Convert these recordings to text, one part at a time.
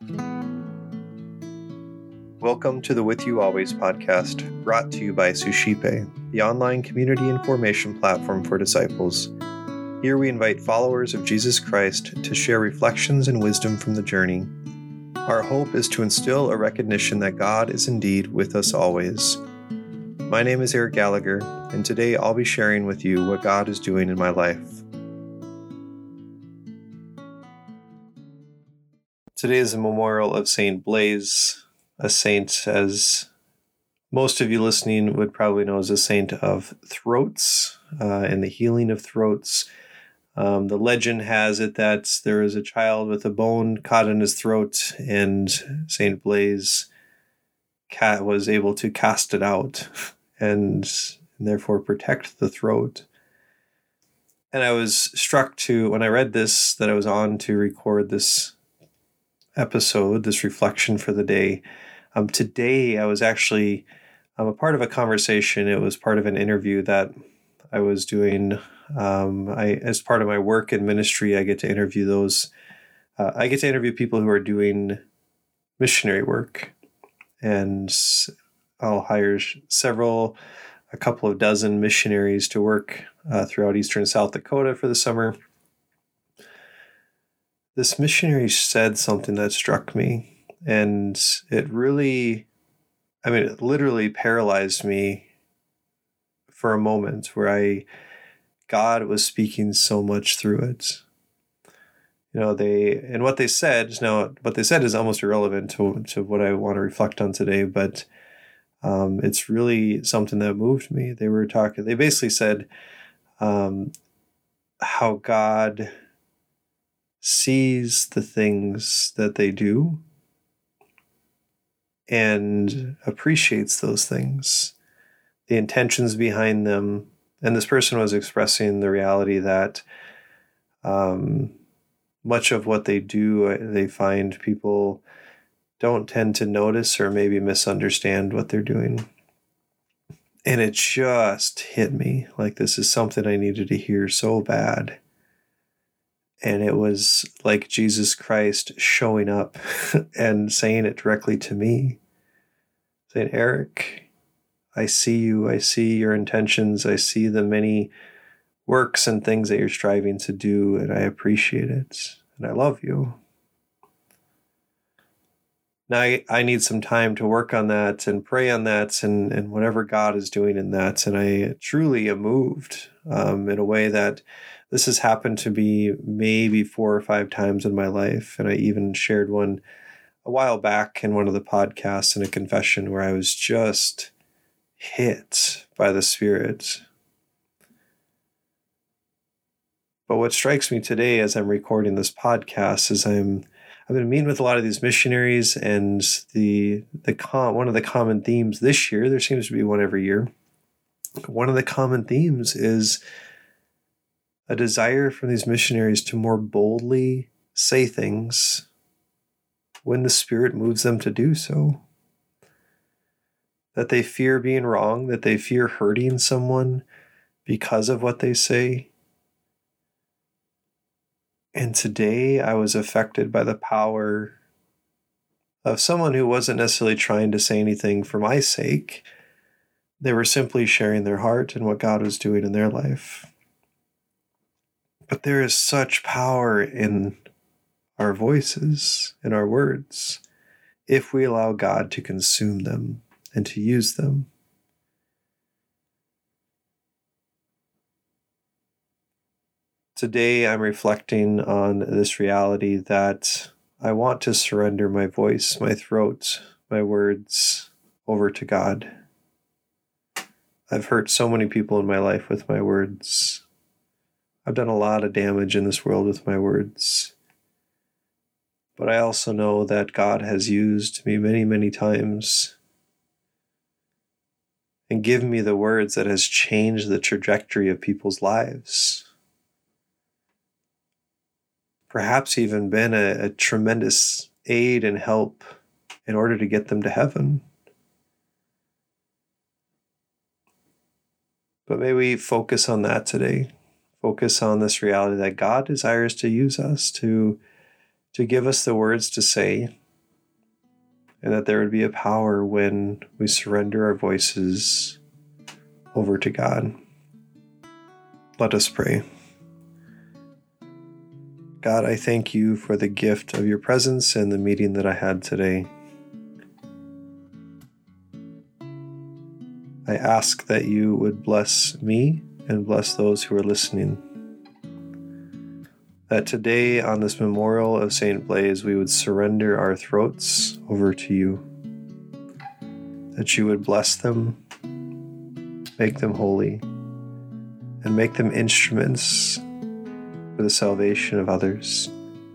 Welcome to the With You Always podcast, brought to you by Sushipe, the online community and formation platform for disciples. Here we invite followers of Jesus Christ to share reflections and wisdom from the journey. Our hope is to instill a recognition that God is indeed with us always. My name is Eric Gallagher, and today I'll be sharing with you what God is doing in my life. Today is a memorial of Saint Blaise, a saint, as most of you listening would probably know, as a saint of throats and the healing of throats. The legend has it that there is a child with a bone caught in his throat, and Saint Blaise was able to cast it out and therefore protect the throat. And I was struck when I read this, that I was on to record this episode, this reflection for the day. Today, I was actually a part of a conversation. It was part of an interview that I was doing. As part of my work in ministry, I get to interview people who are doing missionary work. And I'll hire a couple of dozen missionaries to work throughout eastern South Dakota for the summer. This missionary said something that struck me, and it literally paralyzed me for a moment, where God was speaking so much through it. What they said is almost irrelevant to what I want to reflect on today, but it's really something that moved me. They basically said how God sees the things that they do and appreciates those things, the intentions behind them. And this person was expressing the reality that much of what they do, they find people don't tend to notice or maybe misunderstand what they're doing. And it just hit me like this is something I needed to hear so bad. And it was like Jesus Christ showing up and saying it directly to me, saying, Eric, I see you. I see your intentions. I see the many works and things that you're striving to do, and I appreciate it. And I love you. Now I need some time to work on that and pray on that and whatever God is doing in that. And I truly am moved in a way that this has happened to me maybe 4 or 5 times in my life. And I even shared one a while back in one of the podcasts in a confession where I was just hit by the Spirit. But what strikes me today as I'm recording this podcast is I've been meeting with a lot of these missionaries, and one of the common themes this year, there seems to be one every year, one of the common themes is a desire from these missionaries to more boldly say things when the Spirit moves them to do so. That they fear being wrong, that they fear hurting someone because of what they say. And today I was affected by the power of someone who wasn't necessarily trying to say anything for my sake. They were simply sharing their heart and what God was doing in their life. But there is such power in our voices, in our words, if we allow God to consume them and to use them. Today, I'm reflecting on this reality that I want to surrender my voice, my throat, my words over to God. I've hurt so many people in my life with my words. I've done a lot of damage in this world with my words. But I also know that God has used me many, many times and given me the words that has changed the trajectory of people's lives. Perhaps even been a tremendous aid and help in order to get them to heaven. But may we focus on that today. Focus on this reality that God desires to use us, to give us the words to say, and that there would be a power when we surrender our voices over to God. Let us pray. God, I thank you for the gift of your presence and the meeting that I had today. I ask that you would bless me and bless those who are listening. That today, on this memorial of St. Blaise, we would surrender our throats over to you. That you would bless them, make them holy, and make them instruments for the salvation of others.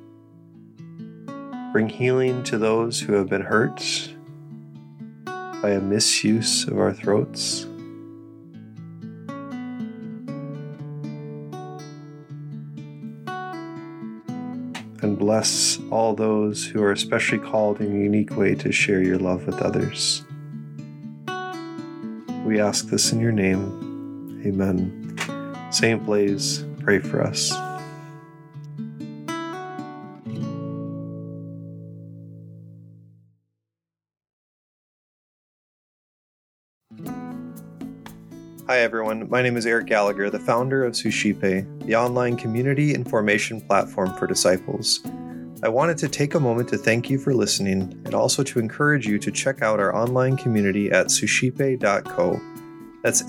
Bring healing to those who have been hurt by a misuse of our throats. And bless all those who are especially called in a unique way to share your love with others. We ask this in your name. Amen. St. Blaise, pray for us. Hi everyone, my name is Eric Gallagher, the founder of Suscipe, the online community and formation platform for disciples. I wanted to take a moment to thank you for listening and also to encourage you to check out our online community at suscipe.co. That's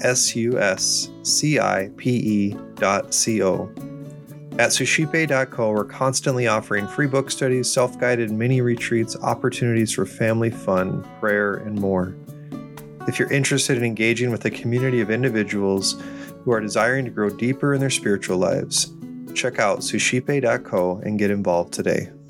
suscipe.co. At suscipe.co, we're constantly offering free book studies, self-guided mini retreats, opportunities for family fun, prayer, and more. If you're interested in engaging with a community of individuals who are desiring to grow deeper in their spiritual lives, check out suscipe.co and get involved today.